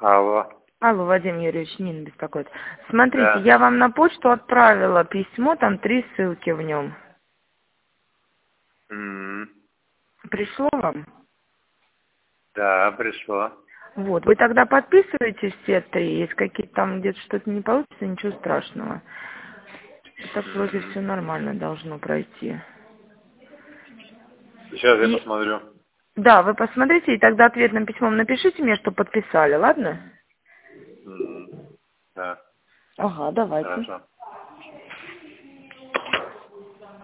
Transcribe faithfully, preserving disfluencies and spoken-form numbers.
Алло. Алло, Вадим Юрьевич, Нина беспокоит. Смотрите, Да. я вам на почту отправила письмо, там три ссылки в нем. М, Пришло вам? Да, пришло. Вот, вы тогда подписываете все три, если какие-то там где-то что-то не получится, ничего страшного. Так вроде М, все нормально должно пройти. Сейчас я И посмотрю. да, вы посмотрите, и тогда ответным письмом напишите мне, что подписали, ладно? М, Да, Ага, давайте. хорошо.